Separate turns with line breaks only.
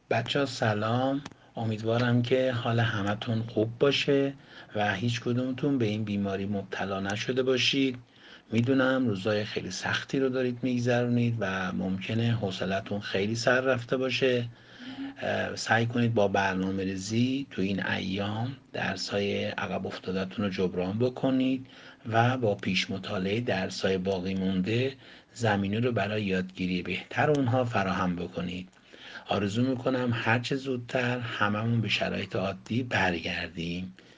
بچه ها سلام. امیدوارم که حال همتون خوب باشه و هیچ کدومتون به این بیماری مبتلا نشده باشید. میدونم روزای خیلی سختی رو دارید میگذرونید و ممکنه حوصلتون خیلی سر رفته باشه. سعی کنید با برنامه ریزی تو این ایام درسای عقب افتادتون رو جبران بکنید و با پیش مطالعه درسای باقی مونده زمینه رو برای یادگیری بهتر اونها فراهم بکنید. آرزو میکنم هرچه زودتر هممون به شرایط عادی برگردیم.